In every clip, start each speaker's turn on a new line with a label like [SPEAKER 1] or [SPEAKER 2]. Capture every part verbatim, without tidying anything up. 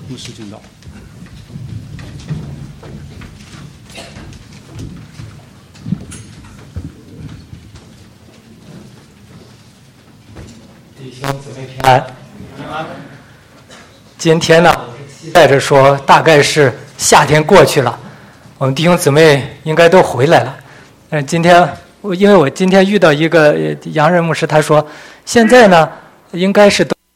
[SPEAKER 1] 牧师讲道。
[SPEAKER 2] 弟兄姊妹平安。今天呢，期待着说，大概是夏天过去了，我们弟兄姊妹应该都回来了。但是今天，我因为我今天遇到一个洋人牧师，他说现在呢，应该是都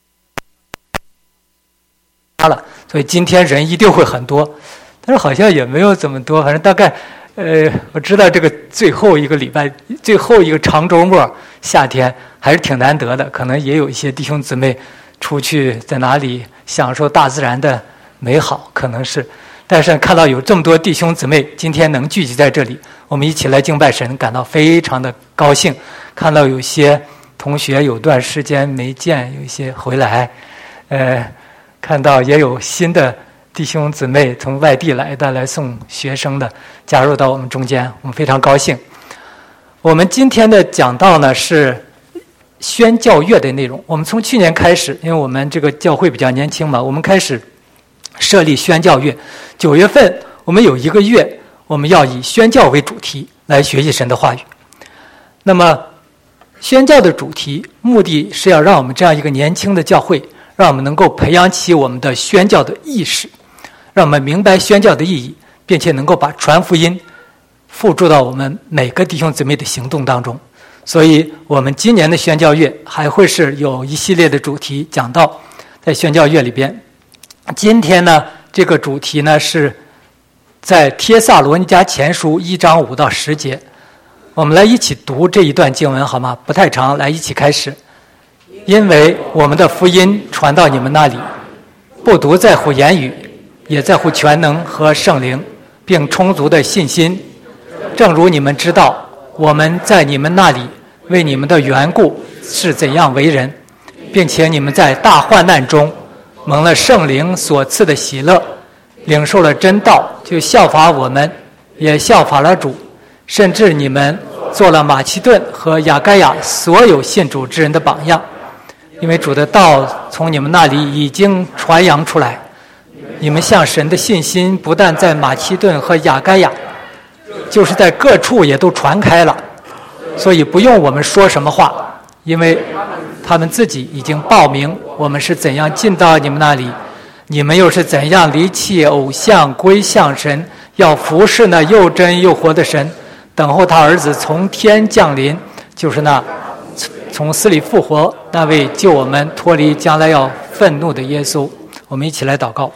[SPEAKER 2] 了，所以今天人一定会很多。但是好像也没有这么多，反正大概，呃，我知道这个最后一个礼拜，最后一个长周末，夏天还是挺难得的。可能也有一些弟兄姊妹出去在哪里享受大自然的美好，可能是。但是看到有这么多弟兄姊妹今天能聚集在这里，我们一起来敬拜神，感到非常的高兴。看到有些同学有段时间没见，有一些回来，呃，看到也有新的弟兄姊妹从外地来的，来送学生的加入到我们中间，我们非常高兴。我们今天的讲道呢是宣教月的内容。我们从去年开始，因为我们这个教会比较年轻嘛，我们开始设立宣教月。九月份我们有一个月，我们要以宣教为主题来学习神的话语。那么宣教的主题目的是要让我们这样一个年轻的教会，让我们能够培养起我们的宣教的意识，让我们明白宣教的意义，并且能够把传福音付诸到我们每个弟兄姊妹的行动当中。所以我们今年的宣教月还会是有一系列的主题讲到在宣教月里边。今天呢，这个主题呢是在帖撒罗尼迦前书一章五到十节，我们来一起读这一段经文好吗？不太长，来一起开始。因为我们的福音传到你们那里，不独在乎言语，也在乎全能和圣灵，并充足的信心。正如你们知道，我们在你们那里为你们的缘故是怎样为人，并且你们在大患难中蒙了圣灵所赐的喜乐，领受了真道，就效法我们，也效法了主，甚至你们做了马其顿和亚该亚所有信主之人的榜样。因为主的道从你们那里已经传扬出来，你们向神的信心不但在马其顿和亚该亚，就是在各处也都传开了。所以不用我们说什么话，因为他们自己已经报明我们是怎样进到你们那里，你们又是怎样离弃偶像归向神，要服侍那又真又活的神，等候他儿子从天降临，就是那从死里复活，那位救我们脱离将来要愤怒的耶稣。我们一起来祷告。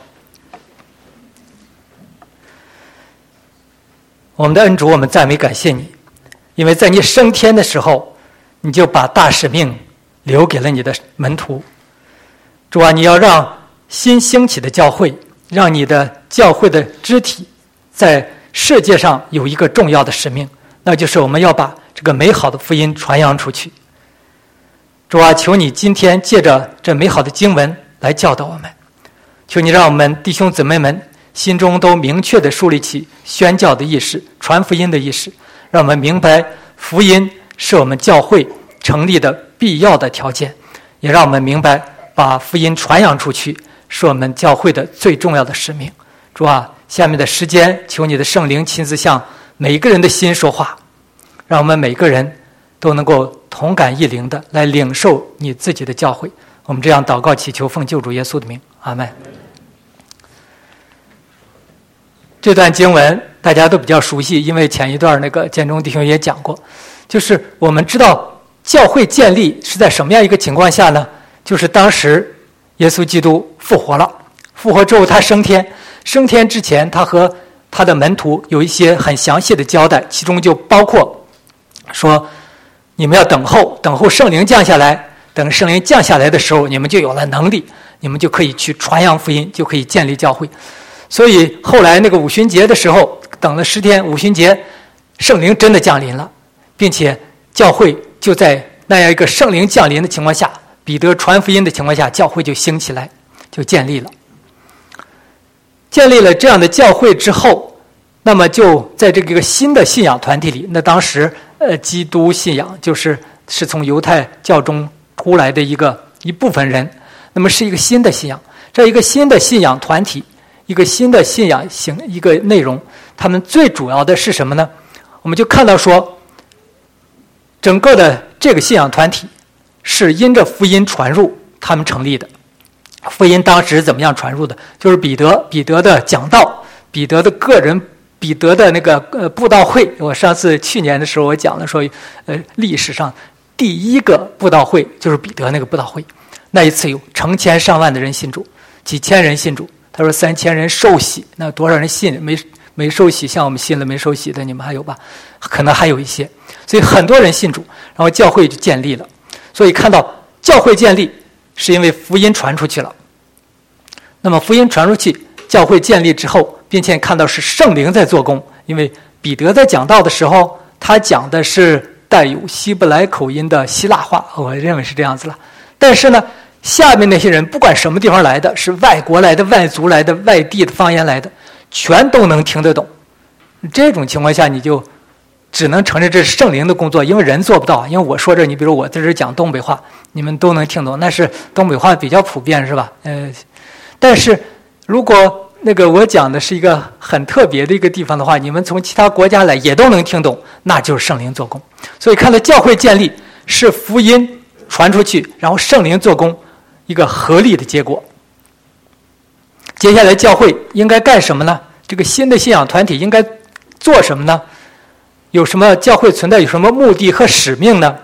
[SPEAKER 2] 我们的恩主，我们赞美感谢你，因为在你升天的时候，你就把大使命留给了你的门徒。主啊，你要让新兴起的教会，让你的教会的肢体在世界上有一个重要的使命，那就是我们要把这个美好的福音传扬出去。主啊，求你今天借着这美好的经文来教导我们，求你让我们弟兄姊妹们心中都明确地树立起宣教的意识，传福音的意识，让我们明白福音是我们教会成立的必要的条件，也让我们明白把福音传扬出去是我们教会的最重要的使命。主啊，下面的时间求你的圣灵亲自向每一个人的心说话，让我们每个人都能够同感异灵的来领受你自己的教诲。我们这样祷告祈求，奉救主耶稣的名，阿们。这段经文大家都比较熟悉，因为前一段那个建中弟兄也讲过，就是我们知道教会建立是在什么样一个情况下呢？就是当时耶稣基督复活了，复活之后他升天，升天之前他和他的门徒有一些很详细的交代，其中就包括说你们要等候，等候圣灵降下来，等圣灵降下来的时候，你们就有了能力，你们就可以去传扬福音，就可以建立教会。所以后来那个五旬节的时候，等了十天，五旬节圣灵真的降临了，并且教会就在那样一个圣灵降临的情况下，彼得传福音的情况下，教会就兴起来，就建立了。建立了这样的教会之后，那么就在这个一个新的信仰团体里，那当时呃基督信仰就是是从犹太教中出来的一个一部分人，那么是一个新的信仰。 这一个新的信仰团体，一个新的信仰形一个内容，他们最主要的是什么呢？我们就看到说，整个的这个信仰团体是因着福音传入他们成立的。福音当时怎么样传入的？就是彼得，彼得的讲道，彼得的个人，彼得的那个呃布道会。我上次去年的时候我讲了说，呃，历史上第一个布道会就是彼得那个布道会，那一次有成千上万的人信主，几千人信主。他说三千人受洗，那多少人信？没没受洗，像我们信了没受洗的，你们还有吧？可能还有一些，所以很多人信主，然后教会就建立了。所以看到教会建立，是因为福音传出去了。那么福音传出去，教会建立之后，并且看到是圣灵在做工，因为彼得在讲道的时候，他讲的是带有希伯来口音的希腊话，我认为是这样子了。但是呢，下面那些人不管什么地方来的，是外国来的、外族来的、外地的方言来的，全都能听得懂。这种情况下，你就只能承认这是圣灵的工作，因为人做不到。因为我说这，你比如我在这讲东北话，你们都能听懂，那是东北话比较普遍，是吧？呃，但是如果那个我讲的是一个很特别的一个地方的话，你们从其他国家来也都能听懂，那就是圣灵做工。所以看到教会建立是福音传出去，然后圣灵做工，一个合力的结果。接下来教会应该干什么呢？这个新的信仰团体应该做什么呢？有什么教会存在有什么目的和使命呢？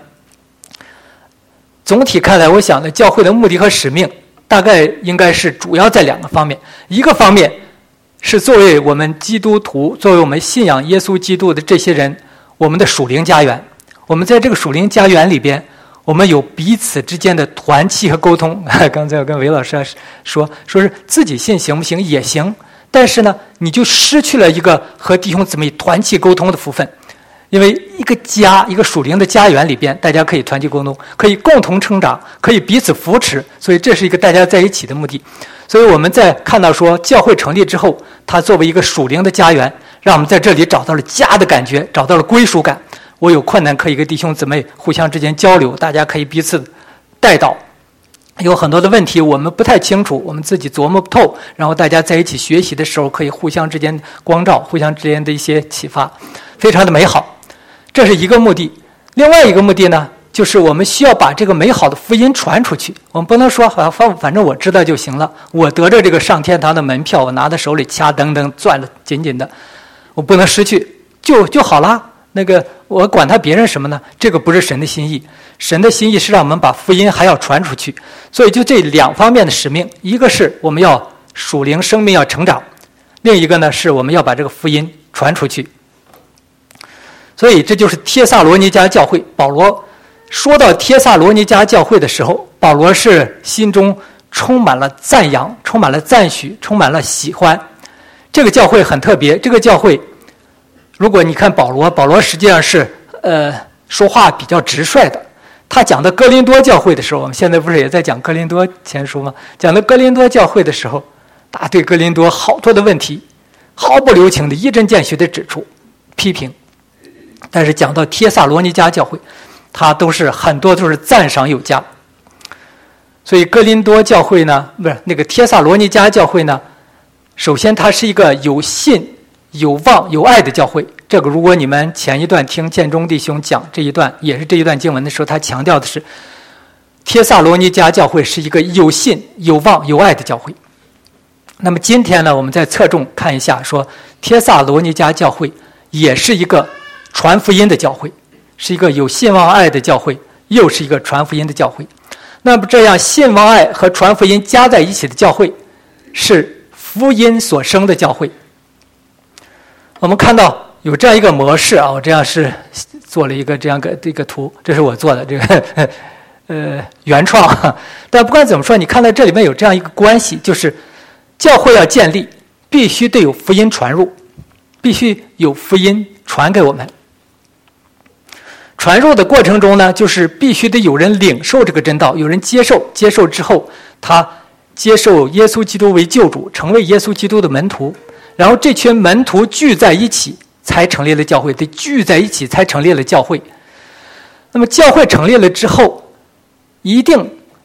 [SPEAKER 2] 总体看来，我想呢，教会的目的和使命大概应该是主要在两个方面。一个方面是作为我们基督徒，作为我们信仰耶稣基督的这些人，我们的属灵家园。我们在这个属灵家园里边，我们有彼此之间的团契和沟通。刚才我跟韦老师说，说是自己信行不行也行，但是呢，你就失去了一个和弟兄姊妹团契沟通的福分。因为一个家，一个属灵的家园里边，大家可以团契沟通，可以共同成长，可以彼此扶持，所以这是一个大家在一起的目的。所以我们在看到说教会成立之后，它作为一个属灵的家园，让我们在这里找到了家的感觉，找到了归属感。我有困难可以跟弟兄姊妹互相之间交流，大家可以彼此带到。有很多的问题我们不太清楚，我们自己琢磨不透，然后大家在一起学习的时候，可以互相之间光照，互相之间的一些启发，非常的美好。这是一个目的。另外一个目的呢，就是我们需要把这个美好的福音传出去。我们不能说好反反正我知道就行了，我得着这个上天堂的门票，我拿在手里掐噔噔攥得紧紧的，我不能失去就就好了。那个我管他别人什么呢？这个不是神的心意。神的心意是让我们把福音还要传出去。所以就这两方面的使命，一个是我们要属灵生命要成长，另一个呢是我们要把这个福音传出去。所以这就是帖撒罗尼迦教会。保罗说到帖撒罗尼迦教会的时候，保罗是心中充满了赞扬，充满了赞许，充满了喜欢。这个教会很特别，这个教会如果你看保罗，保罗实际上是呃说话比较直率的。他讲的哥林多教会的时候，我们现在不是也在讲哥林多前书吗？讲的哥林多教会的时候，他对哥林多好多的问题毫不留情的一针见血的指出批评。但是讲到帖撒罗尼迦教会，他都是很多都是赞赏有加。所以哥林多教会呢，不是那个帖撒罗尼迦教会呢，首先它是一个有信有望有爱的教会。这个如果你们前一段听建中弟兄讲这一段，也是这一段经文的时候，他强调的是帖撒罗尼迦教会是一个有信有望有爱的教会。那么今天呢，我们再侧重看一下，说帖撒罗尼迦教会也是一个传福音的教会，是一个有信望爱的教会，又是一个传福音的教会。那么这样信望爱和传福音加在一起的教会，是福音所生的教会。我们看到有这样一个模式啊，我这样是做了一个这样个这个图，这是我做的这个呃原创。但不管怎么说，你看到这里面有这样一个关系，就是教会要建立，必须得有福音传入，必须有福音传给我们。传入的过程中呢，就是必须得有人领受这个真道，有人接受，接受之后，他接受耶稣基督为救主，成为耶稣基督的门徒，然后这群门徒聚在一起，才成立了教会，得聚在一起才成立了教会。那么教会成立了之后，一定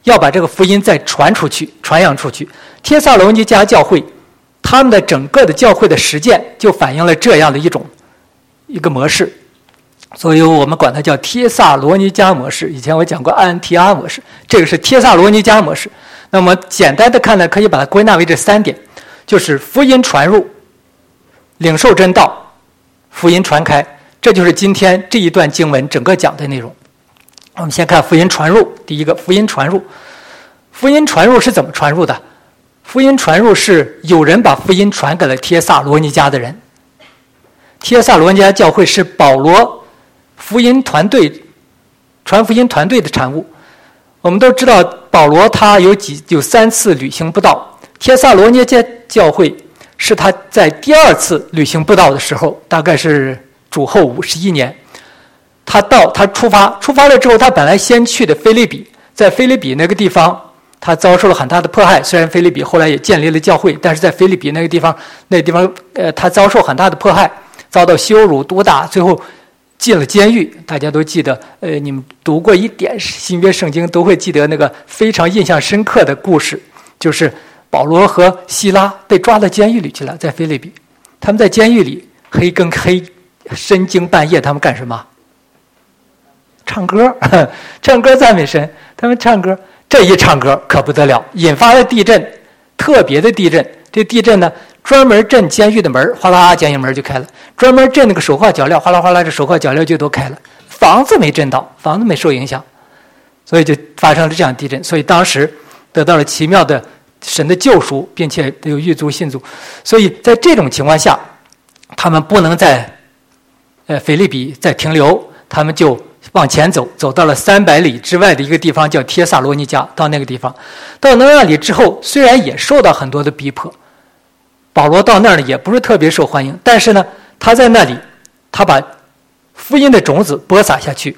[SPEAKER 2] 要把这个福音再传出去，传扬出去。帖撒罗尼迦教会他们的整个的教会的实践就反映了这样的一种一个模式，所以我们管它叫帖撒罗尼迦模式。以前我讲过安提阿模式，这个是帖撒罗尼迦模式。那么简单的看呢，可以把它归纳为这三点，就是福音传入、领受真道、福音传开。这就是今天这一段经文整个讲的内容。我们先看福音传入。第一个，福音传入。福音传入是怎么传入的？福音传入是有人把福音传给了帖撒罗尼迦的人。帖撒罗尼迦教会是保罗福音团队传福音团队的产物。我们都知道保罗他有几有三次旅行布道，帖撒罗尼迦教会是他在第二次旅行布道的时候，大概是主后五十一年，他到他出发出发了之后，他本来先去的腓立比，在腓立比那个地方他遭受了很大的迫害。虽然腓立比后来也建立了教会，但是在腓立比那个地方那个地方呃，他遭受很大的迫害，遭到羞辱毒打，最后进了监狱。大家都记得，呃，你们读过一点新约圣经都会记得那个非常印象深刻的故事，就是保罗和希拉被抓到监狱里去了，在腓立比。他们在监狱里黑更黑，深更半夜，他们干什么？唱歌，唱歌赞美神。他们唱歌，这一唱歌可不得了，引发了地震，特别的地震。这地震呢，专门震监狱的门，哗啦，监狱门就开了；专门震那个手铐脚镣，哗啦哗啦，这手铐脚镣就都开了。房子没震到，房子没受影响，所以就发生了这样地震。所以当时得到了奇妙的神的救赎，并且有狱卒信主。所以在这种情况下，他们不能在呃腓立比再停留，他们就往前走，走到了三百里之外的一个地方，叫帖撒罗尼迦。到那个地方，到那里之后，虽然也受到很多的逼迫，保罗到那儿呢也不是特别受欢迎，但是呢，他在那里，他把福音的种子播撒下去。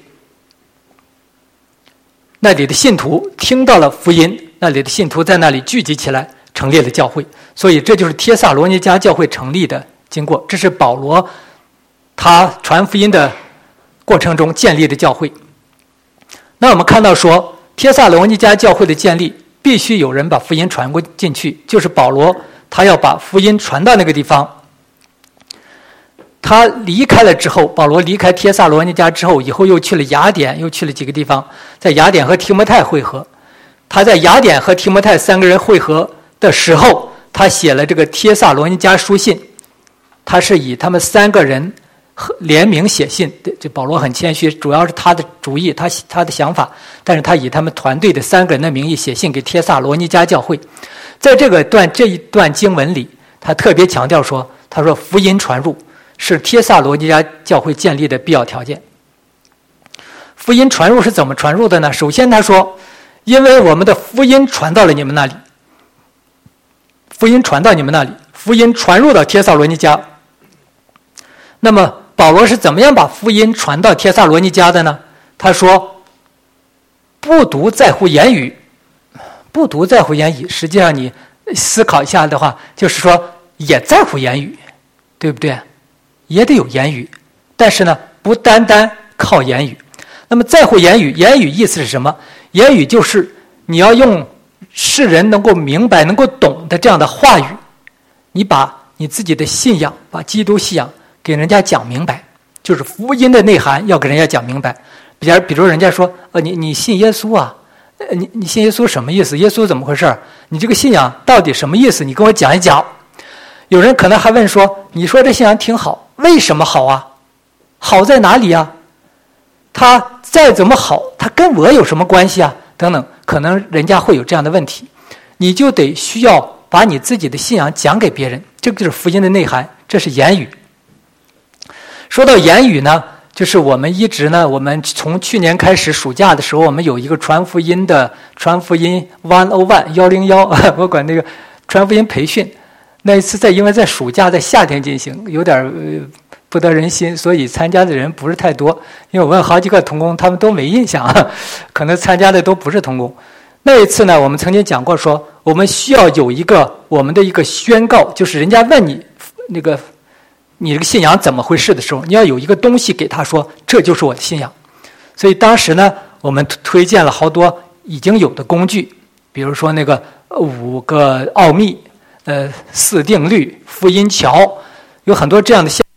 [SPEAKER 2] 那里的信徒听到了福音，那里的信徒在那里聚集起来，成立了教会。所以这就是帖撒罗尼迦教会成立的经过。这是保罗他传福音的过程中建立的教会。那我们看到说，帖撒罗尼迦教会的建立必须有人把福音传过进去，就是保罗他要把福音传到那个地方。他离开了之后，保罗离开帖撒罗尼迦之后，以后又去了雅典，又去了几个地方，在雅典和提摩太会合。他在雅典和提摩太三个人会合的时候，他写了这个帖撒罗尼迦书信。他是以他们三个人联名写信，这保罗很谦虚，主要是他的主意，他他的想法，但是他以他们团队的三个人的名义写信给帖撒罗尼迦教会。在这个段这一段经文里，他特别强调说，他说福音传入是帖撒罗尼迦教会建立的必要条件。福音传入是怎么传入的呢？首先他说，因为我们的福音传到了你们那里，福音传到你们那里，福音传入到帖撒罗尼迦。那么保罗是怎么样把福音传到帖撒罗尼迦的呢？他说，不独在乎言语，不独在乎言语，实际上你思考一下的话，就是说也在乎言语，对不对？也得有言语，但是呢，不单单靠言语。那么在乎言语，言语意思是什么？言语就是你要用世人能够明白、能够懂的这样的话语，你把你自己的信仰，把基督信仰给人家讲明白，就是福音的内涵要给人家讲明白。比如，比如人家说，呃，你你信耶稣啊？呃，你你信耶稣什么意思？耶稣怎么回事？你这个信仰到底什么意思？你跟我讲一讲。有人可能还问说，你说这信仰挺好，为什么好啊？好在哪里啊？他再怎么好，他跟我有什么关系啊？等等，可能人家会有这样的问题，你就得需要把你自己的信仰讲给别人，这个就是福音的内涵，这是言语。说到言语呢，就是我们一直呢，我们从去年开始暑假的时候，我们有一个传福音的传福音一零一一零一，我管那个传福音培训。那一次在因为在暑假在夏天进行，有点、呃、不得人心，所以参加的人不是太多。因为我问好几个同工，他们都没印象，可能参加的都不是同工。那一次呢，我们曾经讲过说，我们需要有一个我们的一个宣告，就是人家问你那个你这个信仰怎么回事的时候，你要有一个东西给他说，这就是我的信仰。所以当时呢，我们推荐了好多已经有的工具，比如说那个五个奥秘、呃四定律、福音桥，有很多这样的项。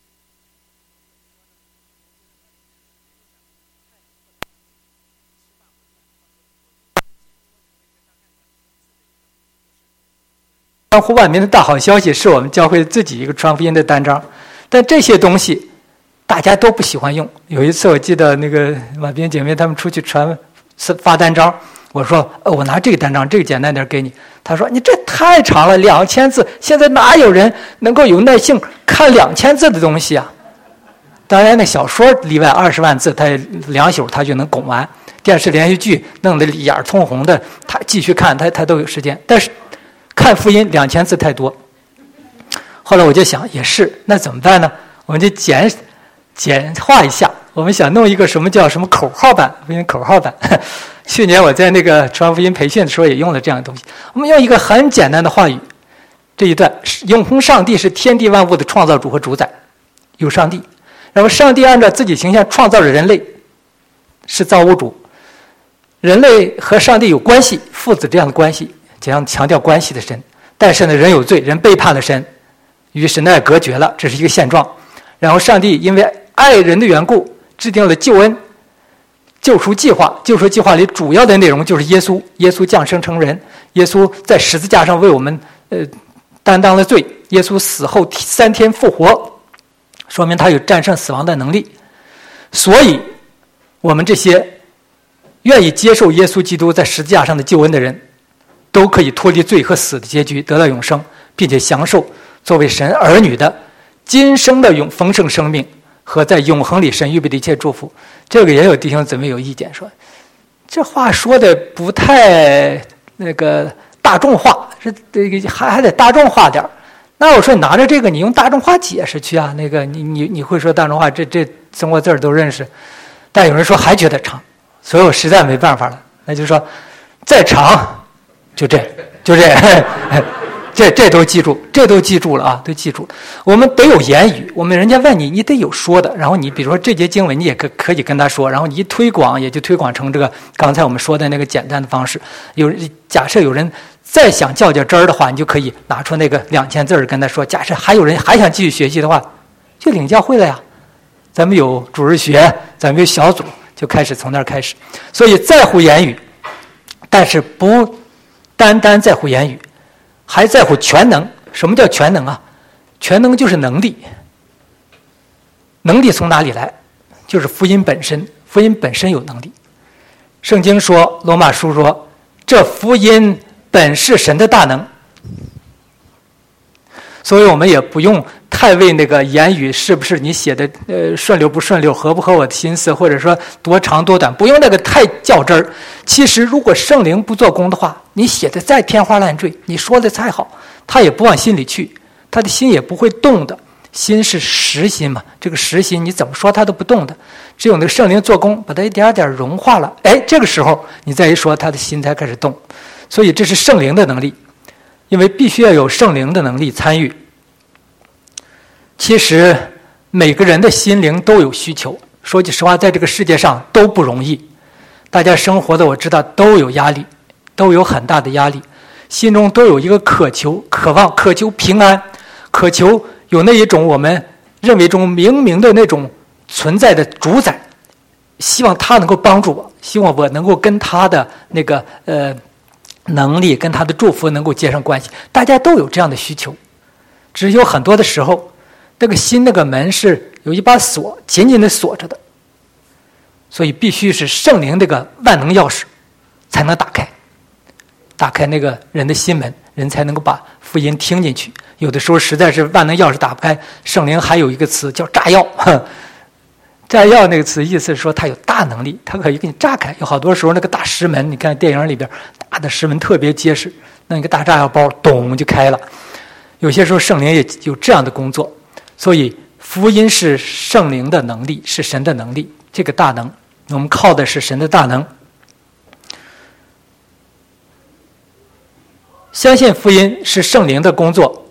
[SPEAKER 2] 关乎万民的大好消息是我们教会自己一个传福音的单张，但这些东西大家都不喜欢用。有一次我记得那个马斌姐妹他们出去传发单张，我说、呃、我拿这个单张，这个简单点给你。他说你这太长了，两千字，现在哪有人能够有耐性看两千字的东西啊？当然那小说例外，二十万字他两宿他就能拱完，电视连续剧弄得眼通红的，他继续看他他都有时间，但是看福音两千字太多。后来我就想也是，那怎么办呢？我们就简简化一下，我们想弄一个什么叫什么口号版，福音口号版。去年我在那个传福音培训的时候也用了这样的东西。我们用一个很简单的话语，这一段永恒上帝是天地万物的创造主和主宰，有上帝，然后上帝按照自己形象创造了人类，是造物主，人类和上帝有关系，父子这样的关系，这样强调关系的神。但是呢，人有罪，人背叛了神，与神的爱隔绝了，这是一个现状。然后上帝因为爱人的缘故，制定了救恩救赎计划。救赎计划里主要的内容就是耶稣，耶稣降生成人，耶稣在十字架上为我们呃担当了罪，耶稣死后三天复活，说明他有战胜死亡的能力。所以我们这些愿意接受耶稣基督在十字架上的救恩的人，都可以脱离罪和死的结局，得到永生，并且享受作为神儿女的今生的永丰盛生命和在永恒里神预备的一切祝福。这个也有弟兄姊妹有意见，说这话说的不太那个大众化，是这个还还得大众化点。那我说拿着这个你用大众化解释去啊，那个你你你会说大众化，这这中国字儿都认识。但有人说还觉得长，所以我实在没办法了，那就是说再长就这就这这这都记住，这都记住了啊，都记住了。我们得有言语，我们人家问你，你得有说的。然后你比如说这节经文，你也可可以跟他说，然后你一推广，也就推广成这个刚才我们说的那个简单的方式。有假设有人再想较较真儿的话，你就可以拿出那个两千字跟他说。假设还有人还想继续学习的话，就领教会了呀。咱们有主日学，咱们有小组，就开始从那儿开始。所以在乎言语，但是不单单在乎言语，还在乎全能。什么叫全能啊？全能就是能力。能力从哪里来？就是福音本身，福音本身有能力。圣经说，罗马书说，这福音本是神的大能。所以我们也不用太为那个言语是不是你写的呃顺溜不顺溜，合不合我的心思，或者说多长多短，不用那个太较真儿。其实如果圣灵不做工的话，你写的再天花乱坠，你说的再好，他也不往心里去，他的心也不会动的。心是实心嘛，这个实心你怎么说他都不动的，只有那个圣灵做工把它一点点融化了，哎，这个时候你再一说，他的心才开始动。所以这是圣灵的能力，因为必须要有圣灵的能力参与。其实每个人的心灵都有需求，说句实话，在这个世界上都不容易，大家生活的我知道都有压力，都有很大的压力，心中都有一个渴求、渴望、渴求平安，渴求有那一种我们认为中明明的那种存在的主宰，希望他能够帮助我，希望我能够跟他的那个呃能力跟他的祝福能够接上关系。大家都有这样的需求，只有很多的时候那个心那个门是有一把锁紧紧的锁着的，所以必须是圣灵这个万能钥匙才能打开打开那个人的心门，人才能够把福音听进去。有的时候实在是万能钥匙打不开，圣灵还有一个词叫炸药。炸药那个词意思是说它有大能力，它可以给你炸开。有好多时候那个大石门，你看电影里边大的石门特别结实，那一个大炸药包咚就开了。有些时候圣灵也有这样的工作，所以福音是圣灵的能力，是神的能力，这个大能我们靠的是神的大能。相信福音是圣灵的工作，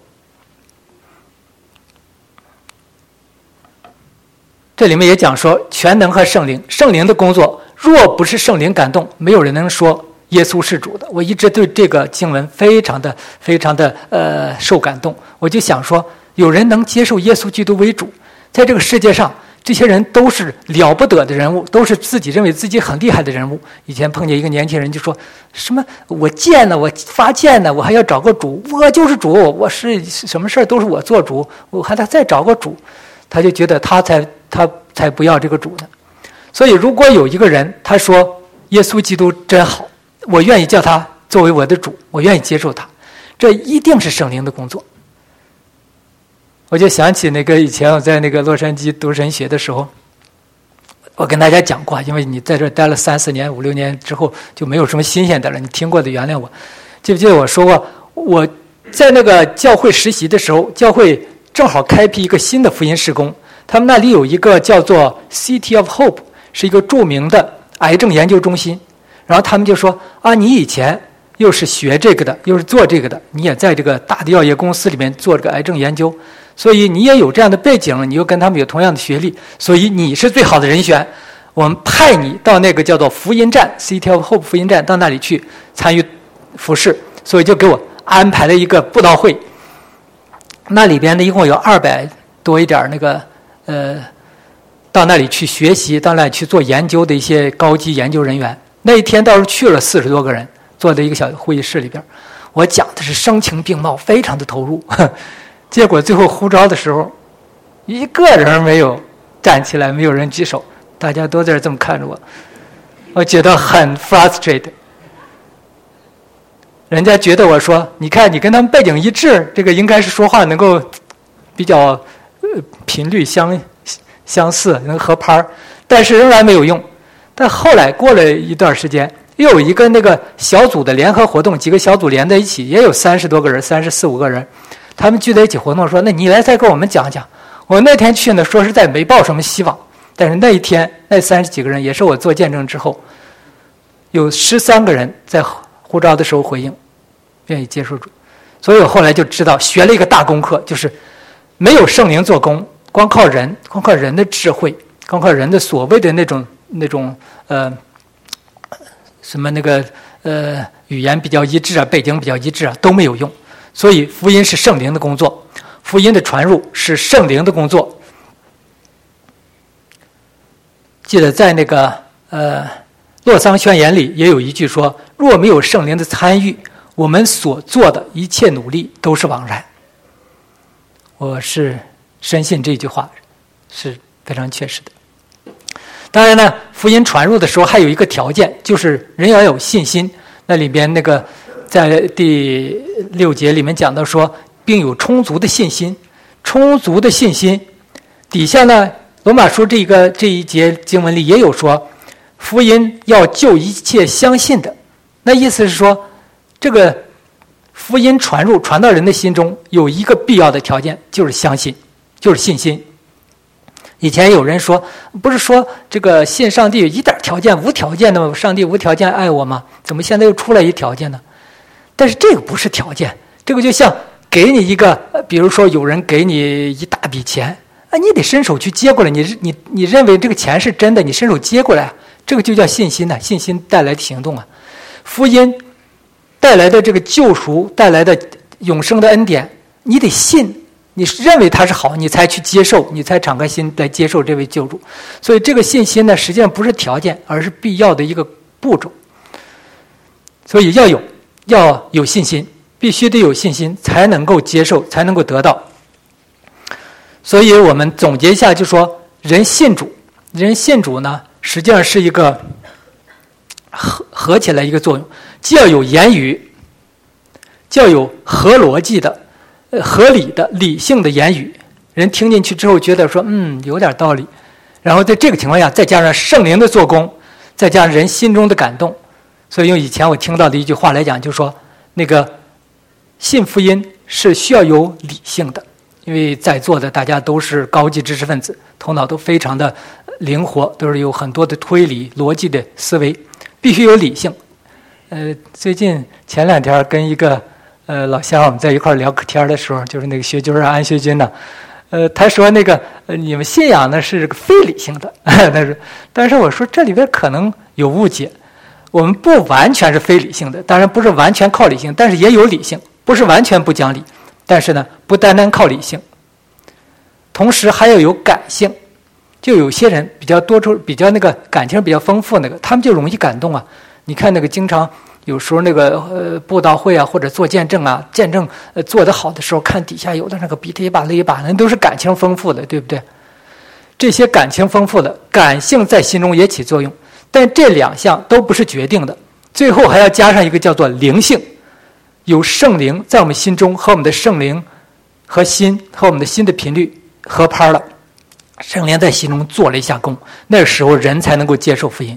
[SPEAKER 2] 这里面也讲说全能和圣灵，圣灵的工作若不是圣灵感动，没有人能说耶稣是主的。我一直对这个经文非常的非常的呃受感动。我就想说，有人能接受耶稣基督为主，在这个世界上，这些人都是了不得的人物，都是自己认为自己很厉害的人物。以前碰见一个年轻人就说什么我贱呢，我发贱呢，我还要找个主，我就是主，我是什么事都是我做主，我还得再找个主。他就觉得他才他才不要这个主呢。所以如果有一个人他说耶稣基督真好，我愿意叫他作为我的主，我愿意接受他，这一定是圣灵的工作。我就想起那个以前我在那个洛杉矶读神学的时候，我跟大家讲过，因为你在这待了三四年五六年之后就没有什么新鲜的了，你听过的原谅我。记不记得我说过，我在那个教会实习的时候，教会正好开辟一个新的福音事工，他们那里有一个叫做 City of Hope， 是一个著名的癌症研究中心。然后他们就说啊，你以前又是学这个的，又是做这个的，你也在这个大的药业公司里面做这个癌症研究，所以你也有这样的背景，你又跟他们有同样的学历，所以你是最好的人选。我们派你到那个叫做福音站 City of Hope 福音站，到那里去参与服事，所以就给我安排了一个布道会。那里边呢，一共有二百多一点那个呃，到那里去学习，到那里去做研究的一些高级研究人员。那一天倒是去了四十多个人，坐在一个小会议室里边。我讲的是声情并茂，非常的投入。结果最后呼召的时候，一个人没有站起来，没有人举手，大家都在这么看着我，我觉得很 frustrated。人家觉得我说，你看你跟他们背景一致，这个应该是说话能够比较呃频率相相似，能合拍，但是仍然没有用。但后来过了一段时间，又有一个那个小组的联合活动，几个小组连在一起，也有三十多个人，三十四五个人，他们聚在一起活动，说：“那你来再跟我们讲讲。”我那天去呢，说实在没抱什么希望，但是那一天那三十几个人，也是我做见证之后，有十三个人在呼召的时候回应，愿意接受主。所以我后来就知道，学了一个大功课，就是没有圣灵做工，光靠人，光靠人的智慧，光靠人的所谓的那种那种呃什么那个呃语言比较一致啊，背景比较一致啊，都没有用。所以福音是圣灵的工作，福音的传入是圣灵的工作。记得在那个呃洛桑宣言里也有一句说：若没有圣灵的参与，我们所做的一切努力都是枉然。我是深信这句话是非常确实的。当然呢，福音传入的时候还有一个条件，就是人要有信心。那里边那个在第六节里面讲到说，并有充足的信心。充足的信心底下呢，罗马书这个这一节经文里也有说，福音要救一切相信的。那意思是说，这个福音传入传到人的心中，有一个必要的条件，就是相信，就是信心。以前有人说，不是说这个信上帝有一点条件无条件的吗？上帝无条件爱我吗？怎么现在又出来一条件呢？但是这个不是条件，这个就像给你一个，比如说有人给你一大笔钱，啊，你得伸手去接过来，你你你认为这个钱是真的，你伸手接过来，这个就叫信心呢，信心带来的行动啊。福音带来的这个救赎，带来的永生的恩典，你得信。你认为他是好，你才去接受，你才敞开心来接受这位救主。所以这个信心呢，实际上不是条件，而是必要的一个步骤。所以要有要有信心，必须得有信心才能够接受，才能够得到。所以我们总结一下，就说人信主，人信主呢，实际上是一个合合起来一个作用，既要有言语，既要有合逻辑的。合理的理性的言语，人听进去之后觉得说嗯有点道理，然后在这个情况下再加上圣灵的做工，再加上人心中的感动。所以用以前我听到的一句话来讲，就是说那个信福音是需要有理性的，因为在座的大家都是高级知识分子，头脑都非常的灵活，都是有很多的推理逻辑的思维，必须有理性。呃，最近前两天跟一个呃，老乡，我们在一块聊天的时候，就是那个学军啊，安学军呢， 呃，他说那个呃，你们信仰呢是非理性的，但是但是我说这里边可能有误解，我们不完全是非理性的，当然不是完全靠理性，但是也有理性，不是完全不讲理，但是呢不单单靠理性，同时还要有感性。就有些人比较多出比较那个感情比较丰富，那个他们就容易感动啊。你看那个经常有时候那个呃布道会啊，或者做见证啊，见证呃做得好的时候，看底下有的那个鼻涕一把泪一把，那都是感情丰富的，对不对？这些感情丰富的感性在心中也起作用，但这两项都不是决定的，最后还要加上一个叫做灵性，有圣灵在我们心中和我们的圣灵和心和我们的心的频率合拍了。圣灵在心中做了一下功，那个时候人才能够接受福音。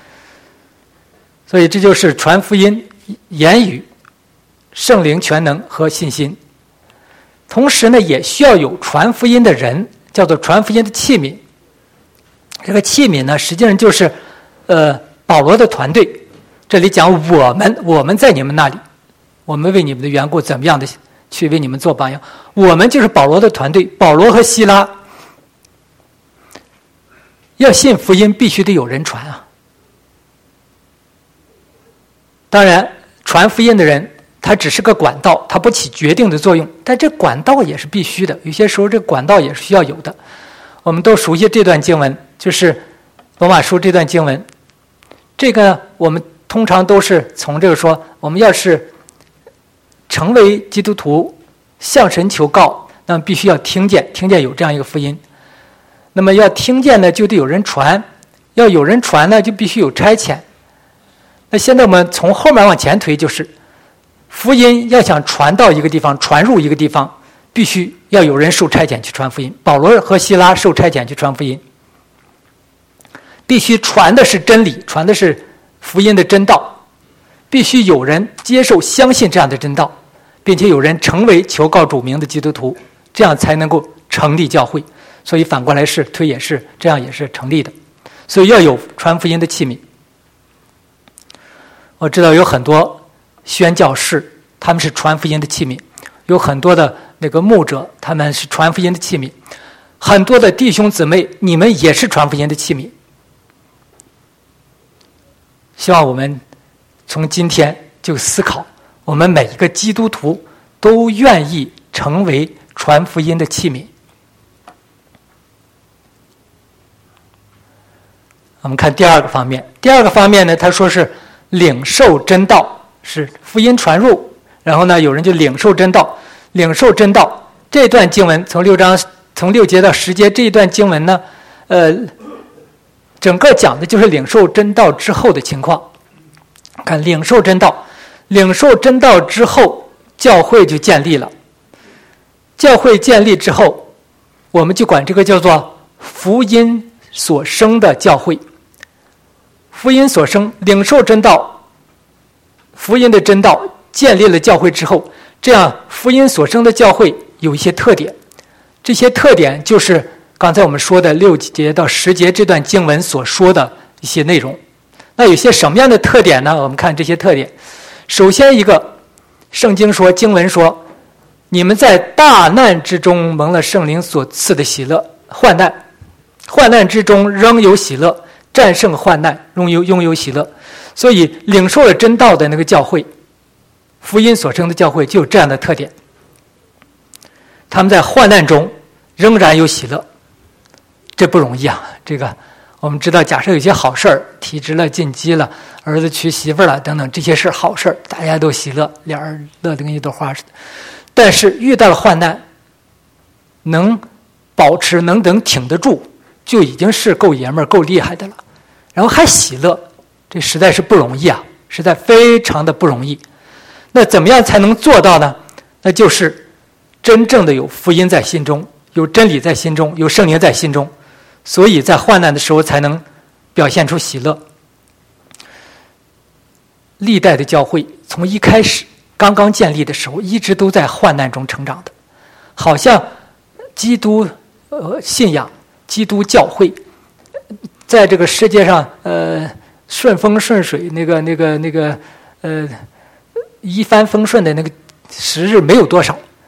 [SPEAKER 2] 所以这就是传福音、言语、圣灵全能和信心。同时呢，也需要有传福音的人，叫做传福音的器皿。这个器皿呢，实际上就是呃保罗的团队。这里讲我们，我们在你们那里，我们为你们的缘故怎么样的去为你们做榜样。我们就是保罗的团队，保罗和希拉。要信福音必须得有人传啊。当然传福音的人他只是个管道，他不起决定的作用，但这管道也是必须的，有些时候这管道也是需要有的。我们都熟悉这段经文，就是罗马书这段经文。这个我们通常都是从这个说，我们要是成为基督徒向神求告，那么必须要听见听见有这样一个福音。那么要听见呢，就得有人传，要有人传呢，就必须有差遣。那现在我们从后面往前推，就是福音要想传到一个地方，传入一个地方，必须要有人受差遣去传福音。保罗和希拉受差遣去传福音，必须传的是真理，传的是福音的真道，必须有人接受相信这样的真道，并且有人成为求告主名的基督徒，这样才能够成立教会。所以反过来是推也是这样，也是成立的。所以要有传福音的器皿。我知道有很多宣教士，他们是传福音的器皿；有很多的那个牧者，他们是传福音的器皿；很多的弟兄姊妹，你们也是传福音的器皿。希望我们从今天就思考，我们每一个基督徒都愿意成为传福音的器皿。我们看第二个方面，第二个方面呢，他说是领受真道，是福音传入，然后呢，有人就领受真道，领受真道。这段经文从六章从六节到十节这一段经文呢，呃，整个讲的就是领受真道之后的情况。看领受真道，领受真道之后，教会就建立了。教会建立之后，我们就管这个叫做福音所生的教会。福音所生，领受真道，福音的真道建立了教会之后，这样福音所生的教会有一些特点，这些特点就是刚才我们说的六节到十节这段经文所说的一些内容。那有些什么样的特点呢？我们看这些特点。首先一个，圣经说，经文说，你们在大难之中蒙了圣灵所赐的喜乐，患难患难之中仍有喜乐，战胜患难拥有拥有喜乐。所以领受了真道的那个教会，福音所生的教会就有这样的特点，他们在患难中仍然有喜乐，这不容易啊。这个我们知道，假设有些好事儿，提职了进阶了，儿子娶媳妇了等等，这些事好事儿大家都喜乐，脸儿乐得跟一朵花似的。但是遇到了患难，能保持能能挺得住，就已经是够爷们儿够厉害的了，然后还喜乐，这实在是不容易啊，实在非常的不容易。那怎么样才能做到呢？那就是真正的有福音在心中，有真理在心中，有圣灵在心中，所以在患难的时候才能表现出喜乐。历代的教会从一开始刚刚建立的时候，一直都在患难中成长的，好像基督呃信仰基督教会在这个世界上呃顺风顺水，那个那个那个呃一帆风顺的那个时日没有多少，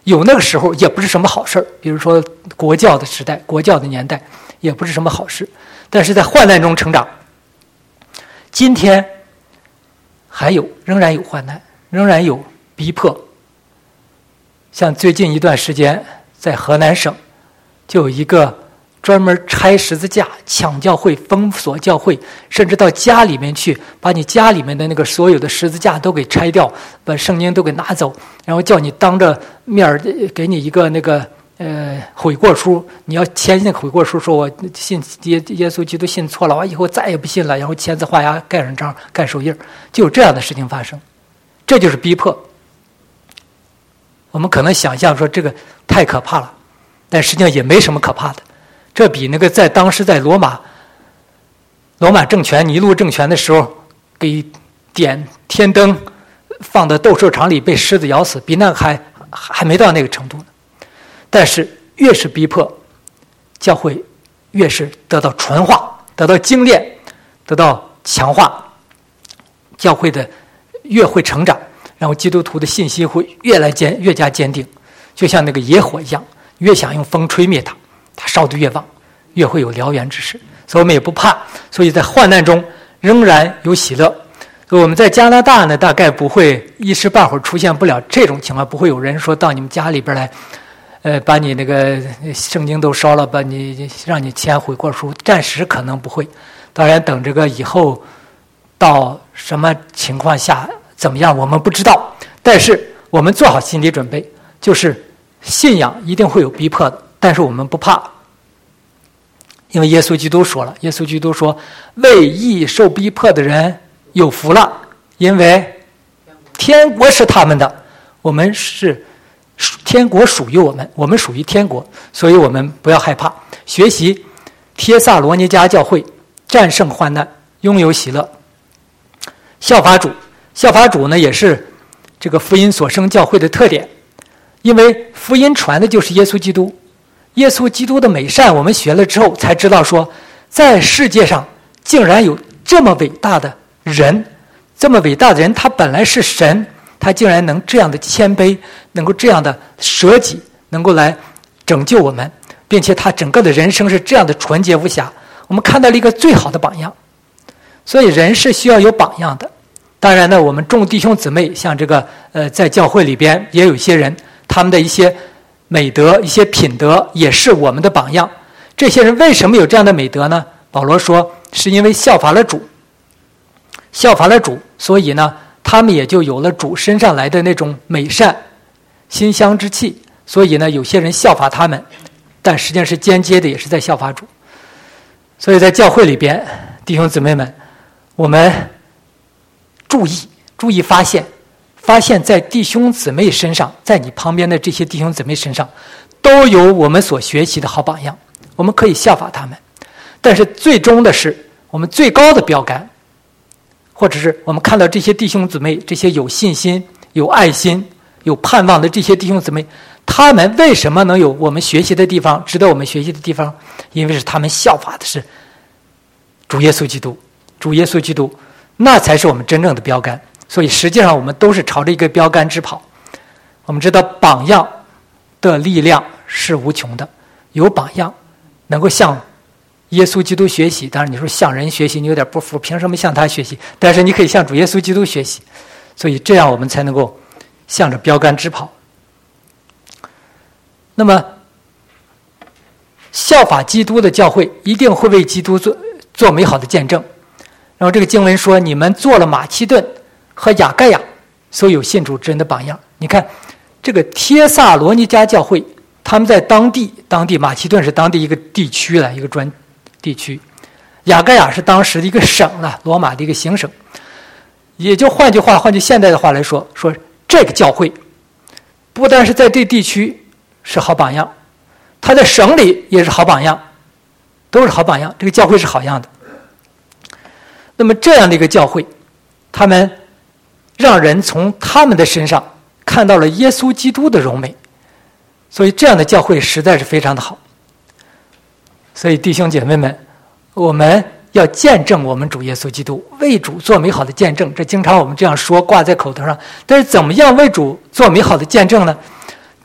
[SPEAKER 2] 有那个时候也不是什么好事儿，比如说国教的时代、国教的年代，也不是什么好事。但是在患难中成长，今天还有，仍然有患难，仍然有逼迫。像最近一段时间，在河南省就有一个专门拆十字架、抢教会、封锁教会，甚至到家里面去，把你家里面的那个所有的十字架都给拆掉，把圣经都给拿走，然后叫你当着面儿给你一个那个呃悔过书，你要签那个悔过书，说我信耶耶稣基督信错了，我以后再也不信了，然后签字画押盖上章盖手印，就有这样的事情发生。这就是逼迫。我们可能想象说这个太可怕了，但实际上也没什么可怕的。这比那个在当时在罗马罗马政权尼禄政权的时候给点天灯放到斗兽场里被狮子咬死，比那个还还没到那个程度呢。但是越是逼迫，教会越是得到纯化，得到精炼，得到强化，教会的越会成长，然后基督徒的信心会越来坚越加坚定，就像那个野火一样，越想用风吹灭它，它烧得越旺，越会有燎原之势。所以我们也不怕，所以在患难中仍然有喜乐。所以我们在加拿大呢，大概不会一时半会儿出现不了这种情况，不会有人说到你们家里边来，呃，把你那个圣经都烧了，把你让你签悔过书，暂时可能不会。当然，等这个以后到什么情况下怎么样，我们不知道。但是我们做好心理准备，就是信仰一定会有逼迫的，但是我们不怕，因为耶稣基督说了，耶稣基督说，为义受逼迫的人有福了，因为天国是他们的，我们是天国属于我们，我们属于天国，所以我们不要害怕。学习帖撒罗尼迦教会，战胜患难，拥有喜乐。效法主，效法主呢，也是这个福音所生教会的特点，因为福音传的就是耶稣基督，耶稣基督的美善，我们学了之后才知道说，在世界上竟然有这么伟大的人，这么伟大的人，他本来是神，他竟然能这样的谦卑，能够这样的舍己，能够来拯救我们，并且他整个的人生是这样的纯洁无瑕，我们看到了一个最好的榜样。所以人是需要有榜样的。当然呢，我们众弟兄姊妹，像这个呃，在教会里边也有一些人，他们的一些美德、一些品德也是我们的榜样。这些人为什么有这样的美德呢？保罗说，是因为效法了主，效法了主，所以呢，他们也就有了主身上来的那种美善、馨香之气。所以呢，有些人效法他们，但实际上是间接的，也是在效法主。所以在教会里边，弟兄姊妹们，我们注意注意发现，发现在弟兄姊妹身上，在你旁边的这些弟兄姊妹身上，都有我们所学习的好榜样，我们可以效法他们。但是最终的是，我们最高的标杆，或者是我们看到这些弟兄姊妹，这些有信心、有爱心、有盼望的这些弟兄姊妹，他们为什么能有我们学习的地方，值得我们学习的地方？因为是他们效法的是主耶稣基督，主耶稣基督，那才是我们真正的标杆。所以实际上我们都是朝着一个标杆直跑。我们知道榜样的力量是无穷的，有榜样能够向耶稣基督学习。当然你说向人学习你有点不服，凭什么向他学习？但是你可以向主耶稣基督学习，所以这样我们才能够向着标杆直跑。那么效法基督的教会一定会为基督做做美好的见证。然后这个经文说，你们做了马其顿和雅盖亚所有信主之人的榜样。你看这个帖撒罗尼迦教会，他们在当地当地马其顿是当地一个地区了，一个专地区，雅盖亚是当时的一个省了，罗马的一个行省。也就换句话换句现代的话来说，说这个教会不但是在这地区是好榜样，他在省里也是好榜样，都是好榜样，这个教会是好样的。那么这样的一个教会，他们让人从他们的身上看到了耶稣基督的荣美，所以这样的教会实在是非常的好。所以弟兄姐妹们，我们要见证我们主耶稣基督，为主做美好的见证。这经常我们这样说，挂在口头上，但是怎么样为主做美好的见证呢？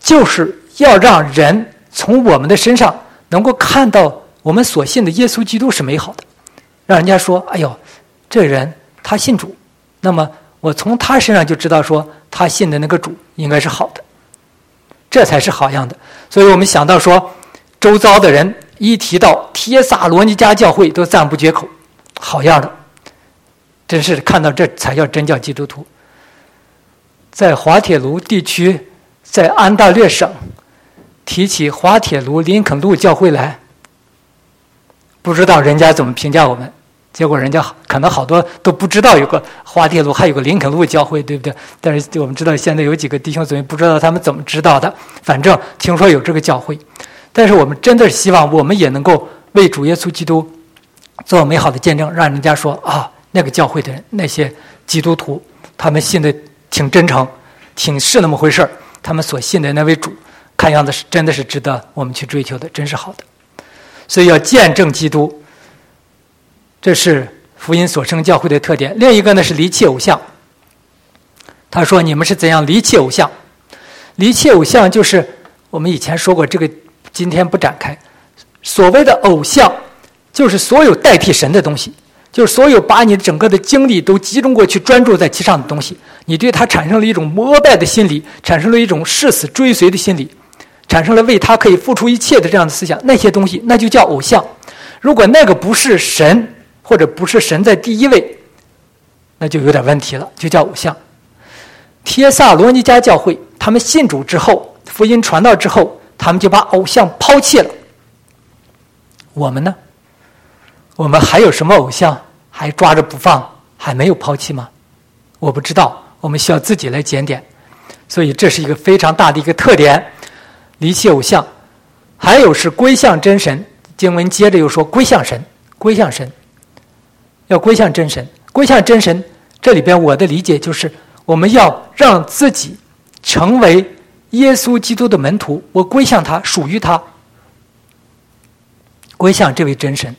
[SPEAKER 2] 就是要让人从我们的身上能够看到我们所信的耶稣基督是美好的，让人家说，哎呦，这人他信主，那么我从他身上就知道说他信的那个主应该是好的，这才是好样的。所以我们想到说，周遭的人一提到帖撒罗尼迦教会都赞不绝口，好样的，真是看到这才叫真叫基督徒。在滑铁卢地区，在安大略省提起滑铁卢林肯路教会来，不知道人家怎么评价我们，结果人家可能好多都不知道有个滑铁卢还有个林肯路教会，对不对？但是我们知道现在有几个弟兄姊妹不知道他们怎么知道的，反正听说有这个教会。但是我们真的是希望我们也能够为主耶稣基督做美好的见证，让人家说啊，那个教会的人，那些基督徒，他们信的挺真诚，挺是那么回事儿，他们所信的那位主看样子是真的是值得我们去追求的，真是好的。所以要见证基督，这是福音所生教会的特点。另一个呢是离弃偶像。他说你们是怎样离弃偶像？离弃偶像就是我们以前说过，这个今天不展开。所谓的偶像就是所有代替神的东西，就是所有把你整个的精力都集中过去专注在其上的东西，你对它产生了一种膜拜的心理，产生了一种誓死追随的心理，产生了为他可以付出一切的这样的思想，那些东西那就叫偶像。如果那个不是神，或者不是神在第一位，那就有点问题了，就叫偶像。帖撒罗尼迦教会他们信主之后，福音传道之后，他们就把偶像抛弃了。我们呢？我们还有什么偶像还抓着不放，还没有抛弃吗？我不知道，我们需要自己来检点。所以这是一个非常大的一个特点，离弃偶像。还有是归向真神，经文接着又说归向神，归向神，要归向真神。归向真神，这里边我的理解就是我们要让自己成为耶稣基督的门徒，我归向他，属于他，归向这位真神。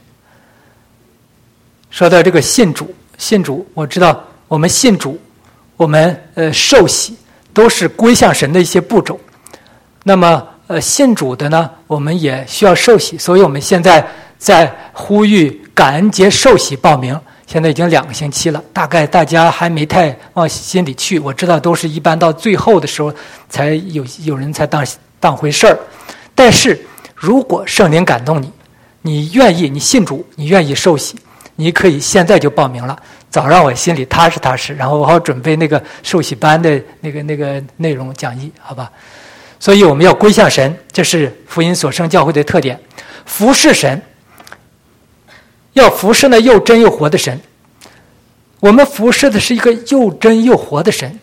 [SPEAKER 2] 说到这个信主，信主，我知道我们信主，我们呃受洗都是归向神的一些步骤。那么呃信主的呢，我们也需要受洗，所以我们现在在呼吁感恩节受洗报名，现在已经两个星期了，大概大家还没太往心里去。我知道都是一般到最后的时候才有有人才当当回事儿。但是如果圣灵感动你，你愿意，你信主，你愿意受洗，你可以现在就报名了，早让我心里踏实踏实，然后我好准备那个受洗班的那个那个内容讲义，好吧？所以我们要归向神，这是福音所生教会的特点。服侍神，要服侍那又真又活的神。我们服侍的是一个又真又活的神。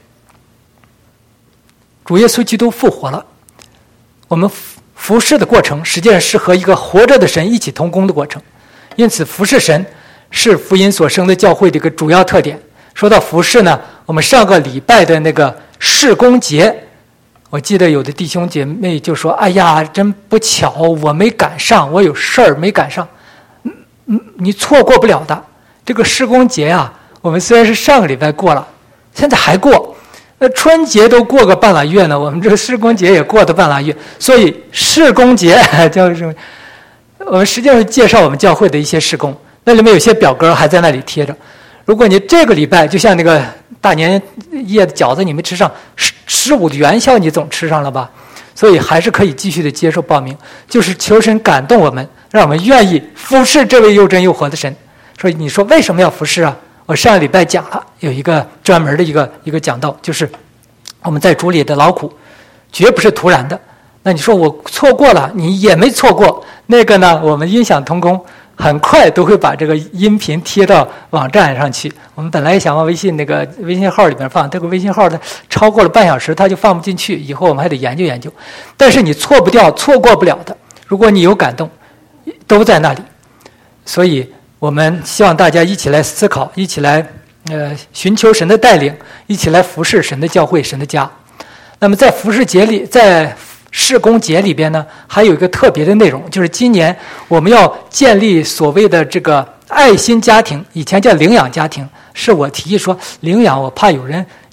[SPEAKER 2] 主耶稣基督复活了，我们服侍的过程实际上是和一个活着的神一起同工的过程。因此服侍神是福音所生的教会的一个主要特点。说到服侍呢，我们上个礼拜的那个事工节，我记得有的弟兄姐妹就说，哎呀，真不巧，我没赶上，我有事儿没赶上。嗯，你错过不了的。这个事工节啊，我们虽然是上个礼拜过了，现在还过，那春节都过个半拉月呢，我们这个事工节也过了半拉月。所以事工节就是我们实际上介绍我们教会的一些事工，那里面有些表格还在那里贴着。如果你这个礼拜就像那个大年夜的饺子你没吃上，十十五的元宵你总吃上了吧？所以还是可以继续的接受报名，就是求神感动我们，让我们愿意服侍这位又真又活的神。所以你说为什么要服侍啊？我上个礼拜讲了，有一个专门的一个一个讲道，就是我们在主里的劳苦绝不是突然的。那你说我错过了，你也没错过。那个呢，我们音响同工很快都会把这个音频贴到网站上去。我们本来也想往微信那个微信号里面放，这个微信号呢超过了半小时它就放不进去，以后我们还得研究研究。但是你错不掉，错过不了的。如果你有感动，都在那里。所以我们希望大家一起来思考，一起来呃寻求神的带领，一起来服侍神的教会、神的家。那么在服侍节里，在事工节里边呢，还有一个特别的内容，就是今年我们要建立所谓的这个爱心家庭，以前叫领养家庭，是我提议说领养，我怕有人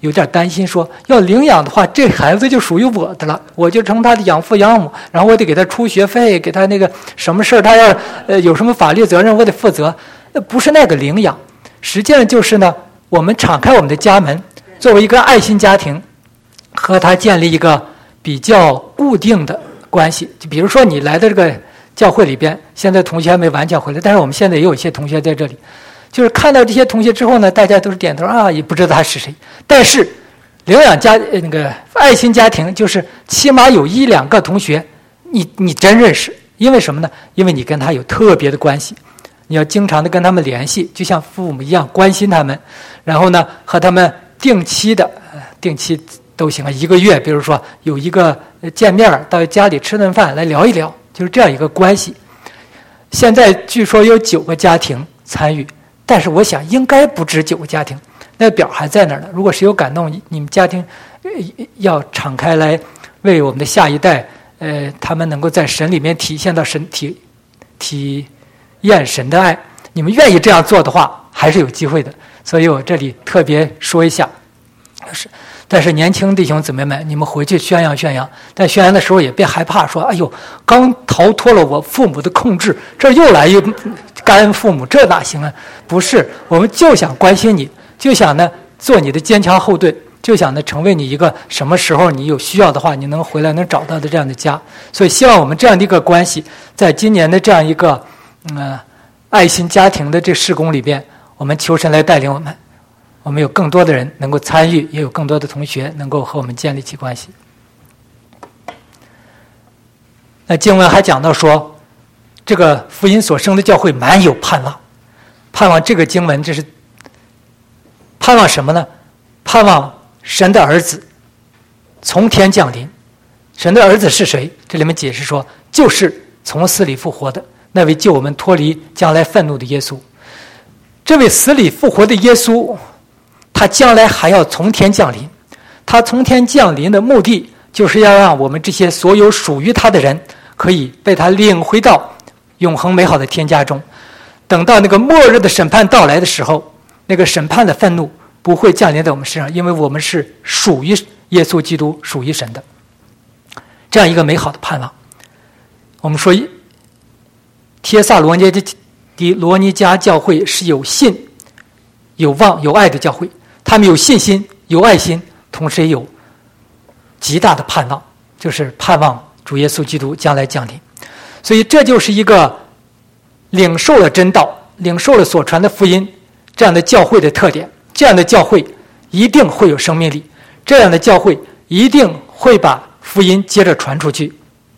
[SPEAKER 2] 有点担心说，要领养的话，这孩子就属于我的了，我就成他的养父养母，然后我得给他出学费，给他那个什么事儿，他要呃有什么法律责任，我得负责。那不是那个领养，实际上就是呢，我们敞开我们的家门，作为一个爱心家庭，和他建立一个比较固定的关系。就比如说你来的这个教会里边，现在同学还没完全回来，但是我们现在也有一些同学在这里。就是看到这些同学之后呢，大家都是点头啊，也不知道他是谁。但是领养家那个爱心家庭，就是起码有一两个同学，你你真认识，因为什么呢？因为你跟他有特别的关系，你要经常的跟他们联系，就像父母一样关心他们，然后呢和他们定期的，定期都行啊，一个月，比如说有一个见面，到家里吃顿饭来聊一聊，就是这样一个关系。现在据说有九个家庭参与。但是我想应该不止九个家庭，那表还在那儿呢。如果谁有感动，你们家庭要敞开来为我们的下一代，呃，他们能够在神里面体现到神体体验神的爱，你们愿意这样做的话，还是有机会的。所以我这里特别说一下，是，但是年轻弟兄姊妹们，你们回去宣扬宣扬，但宣扬的时候也别害怕，说，哎呦，刚逃脱了我父母的控制，这又来一感恩父母，这哪行啊？不是，我们就想关心你，就想呢做你的坚强后盾，就想呢成为你一个什么时候你有需要的话，你能回来能找到的这样的家。所以希望我们这样的一个关系，在今年的这样一个嗯、呃、爱心家庭的这事工里边，我们求神来带领我们，我们有更多的人能够参与，也有更多的同学能够和我们建立起关系。那经文还讲到说，这个福音所生的教会满有盼望，盼望这个经文这是盼望什么呢？盼望神的儿子从天降临。神的儿子是谁？这里面解释说，就是从死里复活的那位救我们脱离将来愤怒的耶稣。这位死里复活的耶稣，他将来还要从天降临。他从天降临的目的，就是要让我们这些所有属于他的人，可以被他领回到永恒美好的天家中。等到那个末日的审判到来的时候，那个审判的愤怒不会降临在我们身上，因为我们是属于耶稣基督，属于神的。这样一个美好的盼望，我们说帖撒罗尼的罗尼迦教会是有信、有望、有爱的教会，他们有信心、有爱心，同时也有极大的盼望，就是盼望主耶稣基督将来降临。所以这就是一个领受了真道、领受了所传的福音这样的教会的特点。这样的教会一定会有生命力，这样的教会一定会把福音接着传出去。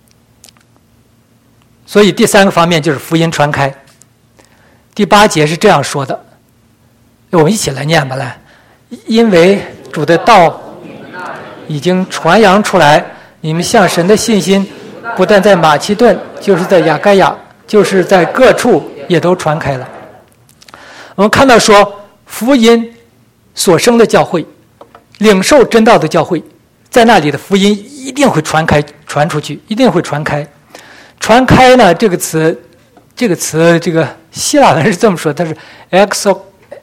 [SPEAKER 2] 所以第三个方面就是福音传开。第八节是这样说的，我们一起来念吧，来，因为主的道已经传扬出来，你们向神的信心不但在马其顿，就是在亚该亚，就是在各处也都传开了。我们看到说，福音所生的教会，领受真道的教会，在那里的福音一定会传开，传出去，一定会传开。传开呢，这个词，这个词，这个希腊文是这么说，它是 exo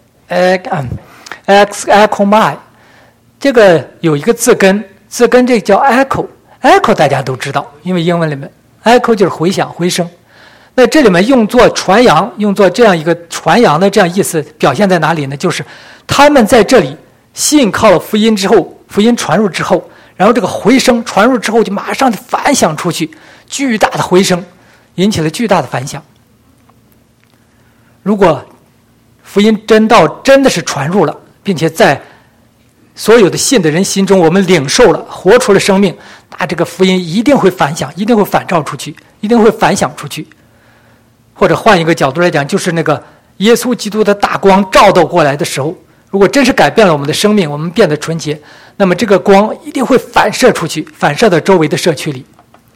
[SPEAKER 2] ex echomai， 这个有一个字根，字根这个叫 echo，echo 大家都知道，因为英文里面 echo 就是回响、回声。那这里面用作传扬，用作这样一个传扬的这样意思，表现在哪里呢？就是他们在这里信靠了福音之后，福音传入之后，然后这个回声传入之后，就马上就反响出去，巨大的回声引起了巨大的反响。如果福音真道真的是传入了，并且在所有的信的人心中我们领受了，活出了生命，那这个福音一定会反响，一定会反照出去，一定会反响出去。或者换一个角度来讲，就是那个耶稣基督的大光照到过来的时候，如果真是改变了我们的生命，我们变得纯洁，那么这个光一定会反射出去，反射到周围的社区里。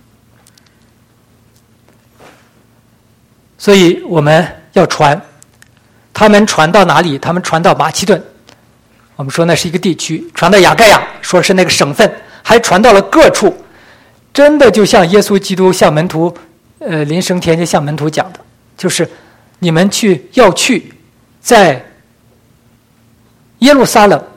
[SPEAKER 2] 所以我们要传，他们传到哪里？他们传到马其顿，我们说那是一个地区，传到亚该亚，说是那个省份，还传到了各处。真的就像耶稣基督向门徒呃临升天就向门徒讲的，就是你们去要去在耶路撒冷、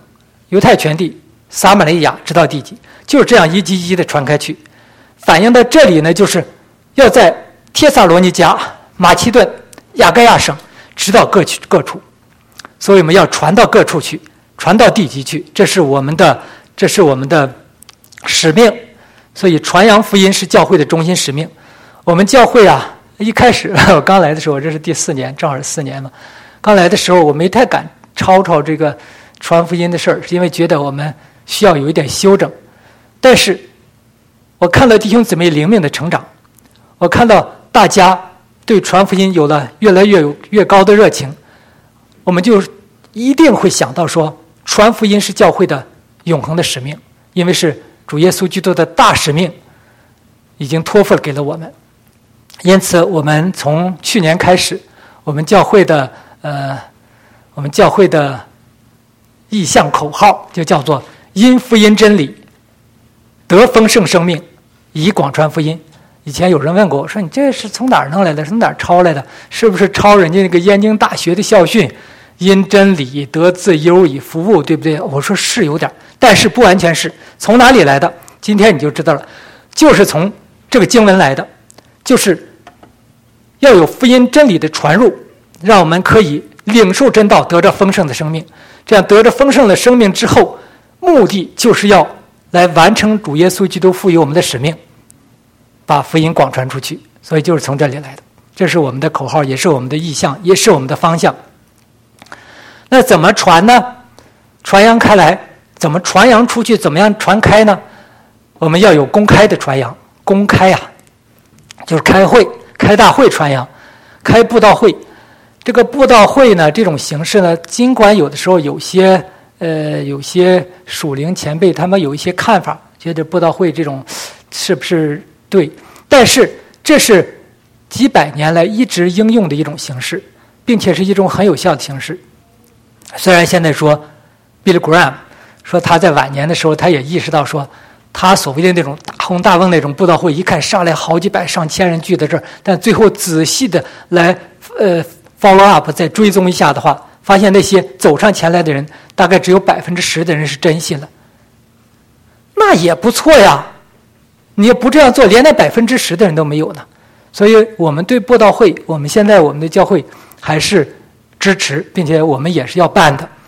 [SPEAKER 2] 犹太全地、撒玛利亚直到地极，就是这样一级一级的传开去。反映到这里呢，就是要在帖撒罗尼迦、马其顿、亚该亚省直到各去各处，所以我们要传到各处去，传到地极去，这是我们的这是我们的使命。所以传扬福音是教会的中心使命。我们教会啊，一开始我刚来的时候，这是第四年，正好是四年嘛。刚来的时候我没太敢吵吵这个传福音的事儿，是因为觉得我们需要有一点修正。但是我看到弟兄姊妹灵命的成长，我看到大家对传福音有了越来越越高的热情，我们就一定会想到说，传福音是教会的永恒的使命，因为是主耶稣基督的大使命已经托付给了我们。因此我们从去年开始，我们教会的呃我们教会的意向口号就叫做因福音真理得丰盛生命，以广传福音。以前有人问过我说，你这是从哪儿弄来的，从哪儿抄来的，是不是抄人家那个燕京大学的校训，因真理得自由以服务，对不对？我说是有点，但是不完全是。从哪里来的？今天你就知道了，就是从这个经文来的，就是要有福音真理的传入，让我们可以领受真道，得着丰盛的生命。这样得着丰盛的生命之后，目的就是要来完成主耶稣基督赋予我们的使命，把福音广传出去。所以就是从这里来的，这是我们的口号，也是我们的意向，也是我们的方向。那怎么传呢？传扬开来，怎么传扬出去？怎么样传开呢？我们要有公开的传扬。公开啊，就是开会、开大会传扬，开布道会。这个布道会呢，这种形式呢，尽管有的时候有些呃有些属灵前辈他们有一些看法，觉得布道会这种是不是对？但是这是几百年来一直应用的一种形式，并且是一种很有效的形式。虽然现在说 Billy Graham 说他在晚年的时候，他也意识到说，他所谓的那种大红大翁那种布道会，一看上来好几百上千人聚在这儿，但最后仔细的来呃 follow up 再追踪一下的话，发现那些走上前来的人大概只有百分之十的人是真信了。那也不错呀，你也不这样做，连那百分之十的人都没有呢。所以我们对布道会，我们现在我们的教会还是支持，并且我们也是要办的。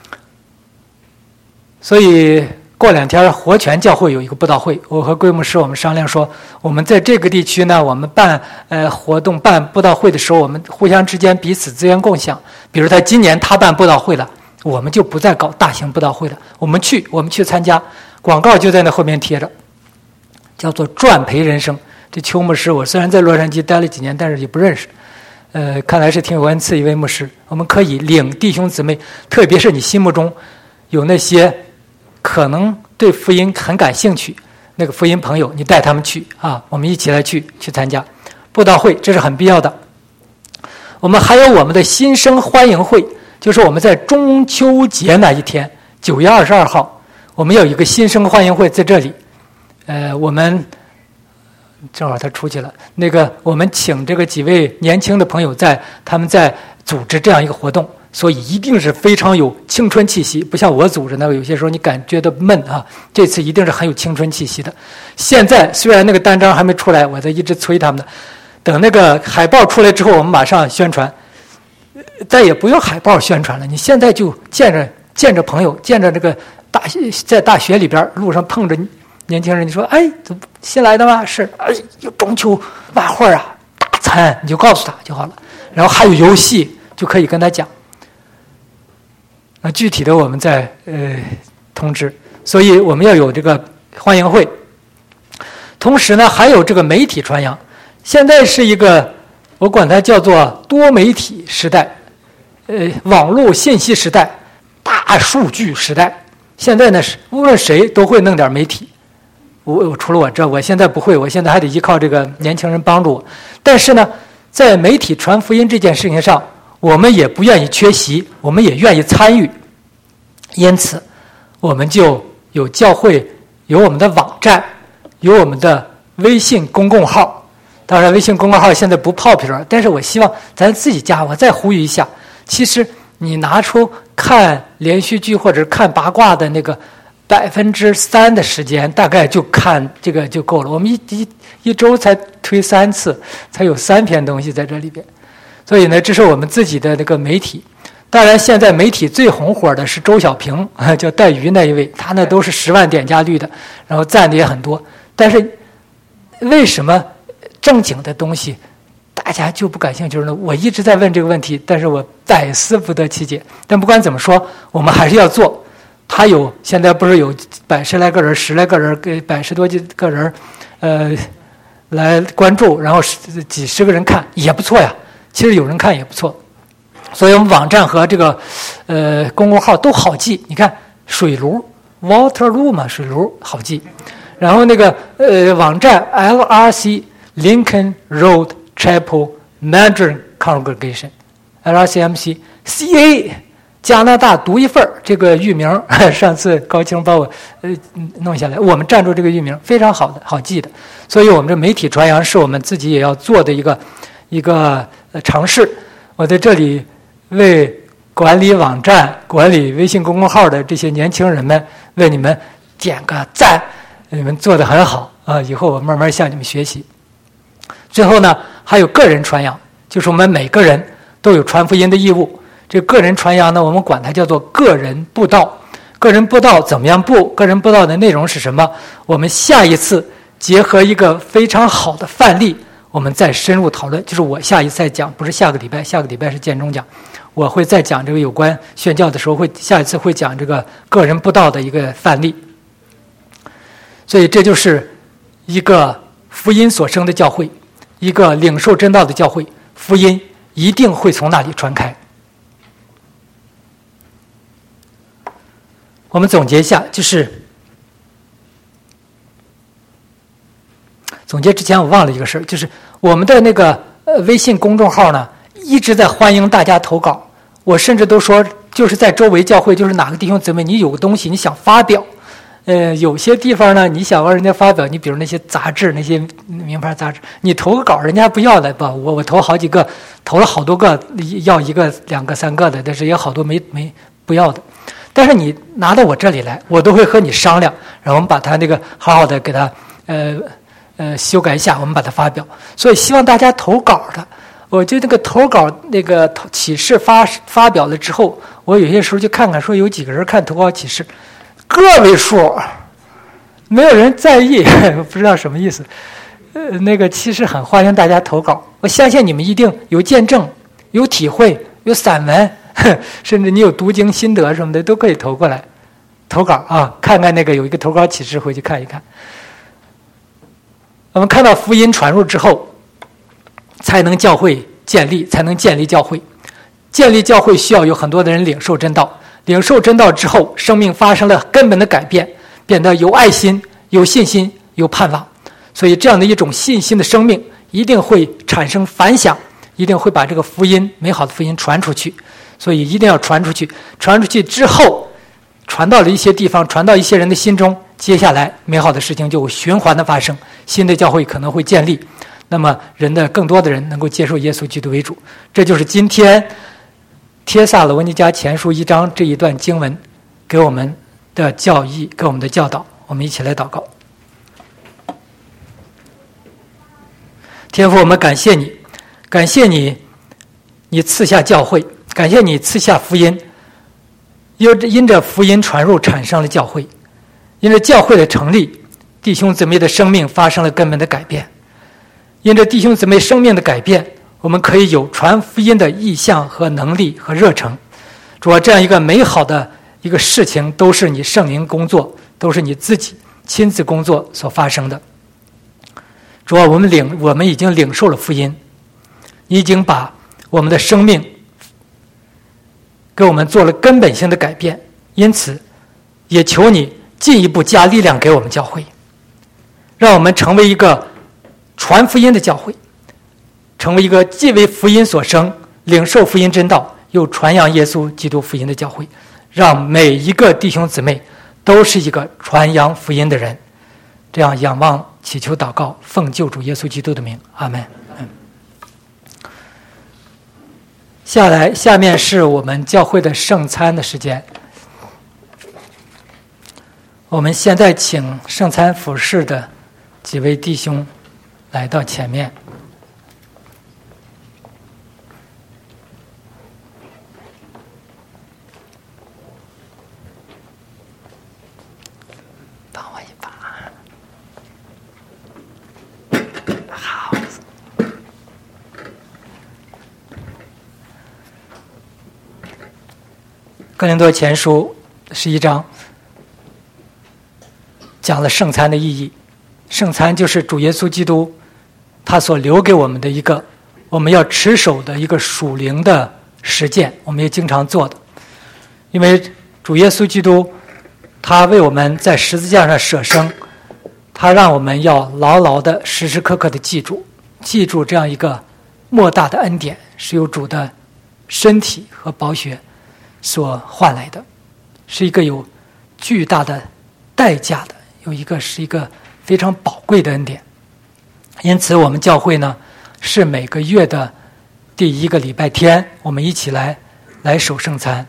[SPEAKER 2] 所以过两天活泉教会有一个布道会，我和贵牧师我们商量说，我们在这个地区呢，我们办呃活动办布道会的时候，我们互相之间彼此资源共享。比如他今年他办布道会了，我们就不再搞大型布道会了，我们去我们去参加，广告就在那后面贴着，叫做赚赔人生。这邱牧师我虽然在洛杉矶待了几年，但是也不认识，呃，看来是挺有恩赐一位牧师。我们可以领弟兄姊妹，特别是你心目中有那些可能对福音很感兴趣那个福音朋友，你带他们去啊，我们一起来去去参加布道会，这是很必要的。我们还有我们的新生欢迎会，就是我们在中秋节那一天九月二十二号，我们有一个新生欢迎会在这里。呃，我们正好他出去了，那个我们请这个几位年轻的朋友在他们在组织这样一个活动，所以一定是非常有青春气息，不像我组织那个有些时候你感觉到闷啊，这次一定是很有青春气息的。现在虽然那个单张还没出来，我在一直催他们的，等那个海报出来之后我们马上宣传，但也不用海报宣传了，你现在就见着见着朋友，见着这个大在大学里边路上碰着年轻人，你说哎，怎么新来的吗？是，哎，有中秋晚会啊，大餐，你就告诉他就好了。然后还有游戏，就可以跟他讲。那具体的我们再呃通知。所以我们要有这个欢迎会。同时呢，还有这个媒体传扬。现在是一个我管它叫做多媒体时代，呃，网络信息时代，大数据时代。现在呢，是无论谁都会弄点媒体。我我除了我这，我现在不会，我现在还得依靠这个年轻人帮助我。但是呢，在媒体传福音这件事情上，我们也不愿意缺席，我们也愿意参与。因此，我们就有教会，有我们的网站，有我们的微信公共号。当然，微信公众号现在不popular，但是我希望咱自己家，我再呼吁一下。其实你拿出看连续剧或者看八卦的那个百分之三的时间，大概就看这个就够了。我们一一一周才推三次，才有三篇东西在这里边。所以呢，这是我们自己的那个媒体。当然，现在媒体最红火的是周小平，叫带鱼那一位，他呢都是十万点加率的，然后赞的也很多。但是为什么正经的东西大家就不感兴趣呢？我一直在问这个问题，但是我百思不得其解。但不管怎么说，我们还是要做。他有现在不是有百十来个人、十来个人、给百十多个人，呃，来关注，然后几十个人看也不错呀。其实有人看也不错。所以我们网站和这个呃公众号都好记。你看水炉 Waterloo 嘛，水炉好记。然后那个呃网站 L R C Lincoln Road Chapel Mandarin Congregation L R C M C C A 加拿大独一份这个域名，上次高清帮我呃弄下来，我们站住这个域名非常好的好记的。所以我们这媒体传扬是我们自己也要做的一个一个呃尝试。我在这里为管理网站、管理微信公众号的这些年轻人们，为你们点个赞，你们做得很好啊！以后我慢慢向你们学习。最后呢，还有个人传扬，就是我们每个人都有传福音的义务。这个人传扬呢，我们管它叫做个人布道。个人布道怎么样布？个人布道的内容是什么？我们下一次结合一个非常好的范例，我们再深入讨论。就是我下一次再讲，不是下个礼拜，下个礼拜是建中讲。我会再讲这个有关宣教的时候，会下一次会讲这个个人布道的一个范例。所以这就是一个福音所生的教会，一个领受真道的教会，福音一定会从那里传开。我们总结一下，就是总结之前我忘了一个事儿，就是我们的那个呃微信公众号呢，一直在欢迎大家投稿。我甚至都说，就是在周围教会，就是哪个弟兄姊妹，你有个东西你想发表，呃，有些地方呢，你想让人家发表，你比如那些杂志，那些名牌杂志，你投个稿，人家不要的吧？我我投好几个，投了好多个，要一个、两个、三个的，但是也有好多没没不要的。但是你拿到我这里来，我都会和你商量，然后我们把它那个好好的给它呃呃修改一下，我们把它发表。所以希望大家投稿的。我就那个投稿那个启示发发表了之后，我有些时候就看看说有几个人看投稿启示，个位数，没有人在意，不知道什么意思。呃，那个其实很欢迎大家投稿，我相信你们一定有见证、有体会、有散文，甚至你有读经心得什么的都可以投过来，投稿啊，看看那个有一个投稿启示，回去看一看。我们看到福音传入之后，才能教会建立，才能建立教会。建立教会需要有很多的人领受真道，领受真道之后，生命发生了根本的改变，变得有爱心、有信心、有盼望。所以这样的一种信心的生命一定会产生反响，一定会把这个福音、美好的福音传出去。所以一定要传出去，传出去之后，传到了一些地方，传到一些人的心中，接下来美好的事情就循环的发生，新的教会可能会建立。那么人的更多的人能够接受耶稣基督为主，这就是今天帖撒罗尼迦前书一章这一段经文给我们的教义，给我们的教导。我们一起来祷告。天父，我们感谢你，感谢你，你赐下教会，感谢你赐下福音，因着福音传入产生了教会，因着教会的成立，弟兄姊妹的生命发生了根本的改变。因着弟兄姊妹生命的改变，我们可以有传福音的意向和能力和热诚。主啊，这样一个美好的一个事情，都是你圣灵工作，都是你自己亲自工作所发生的。主啊，我们领我们已经领受了福音，你已经把我们的生命给我们做了根本性的改变，因此也求你进一步加力量给我们教会，让我们成为一个传福音的教会，成为一个既为福音所生，领受福音真道，又传扬耶稣基督福音的教会，让每一个弟兄姊妹都是一个传扬福音的人。这样仰望祈求祷告，奉救主耶稣基督的名，阿们。 下来，下面是我们教会的圣餐的时间。我们现在请圣餐服侍的几位弟兄来到前面。帮我一把。好。哥林多前书十一章讲了圣餐的意义。圣餐就是主耶稣基督他所留给我们的一个我们要持守的一个属灵的实践，我们也经常做的。因为主耶稣基督他为我们在十字架上舍生，他让我们要牢牢的时时刻刻的记住记住这样一个莫大的恩典，是由主的身体和宝血所换来的，是一个有巨大的代价的，有一个是一个非常宝贵的恩典。因此我们教会呢是每个月的第一个礼拜天，我们一起来来守圣餐。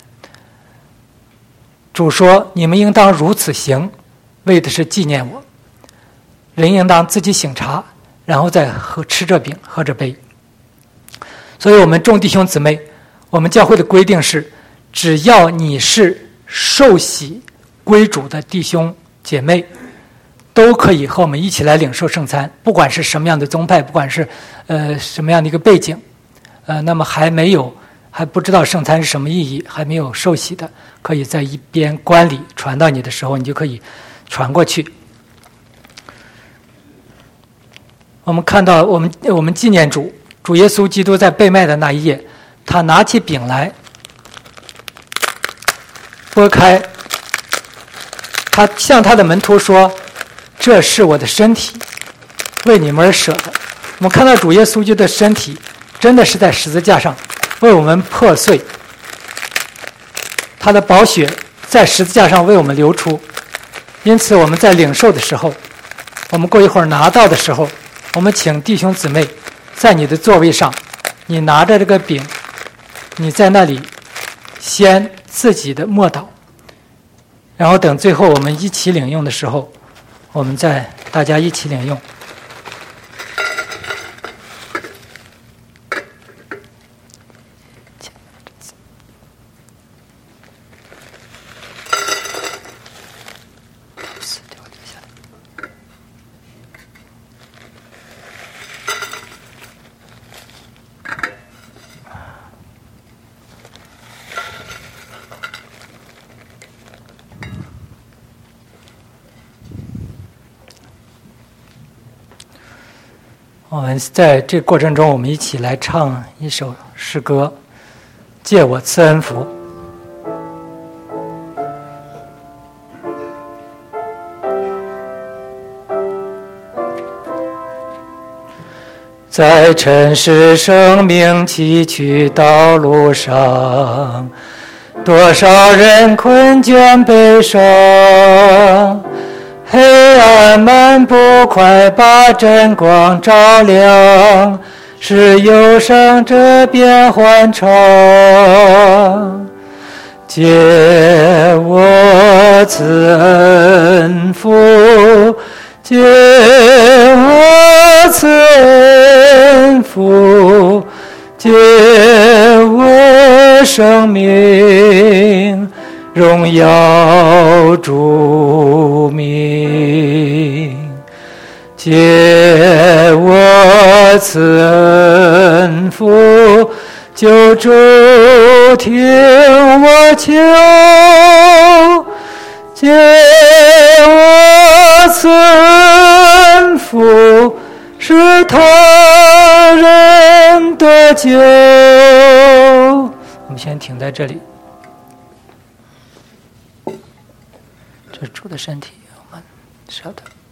[SPEAKER 2] 主说你们应当如此行，为的是纪念我。人应当自己省察，然后再喝吃这饼喝这杯。所以我们众弟兄姊妹，我们教会的规定是，只要你是受洗归主的弟兄姐妹，都可以和我们一起来领受圣餐，不管是什么样的宗派，不管是呃什么样的一个背景，呃，那么还没有还不知道圣餐是什么意义，还没有受洗的，可以在一边观礼传到你的时候，你就可以传过去。我们看到我们我们纪念主主耶稣基督在被卖的那一夜，他拿起饼来，拨开，他向他的门徒说，这是我的身体，为你们而舍的。我们看到主耶稣基督的身体真的是在十字架上为我们破碎，他的宝血在十字架上为我们流出。因此我们在领受的时候，我们过一会儿拿到的时候，我们请弟兄姊妹在你的座位上，你拿着这个饼，你在那里先自己的默祷，然后等最后我们一起领用的时候，我们再大家一起领用。我们在这过程中，我们一起来唱一首诗歌，借我赐恩福。在尘世生命崎岖道路上，多少人困倦悲伤，黑暗漫步，快把真光照亮，使忧伤这变欢畅。借我赐恩福，借我赐恩福，借我生命，荣耀主名。借我赐恩福，救主听我求，借我赐恩福，使他人得救。我们先停在这里。这是主的身体，我们晓得。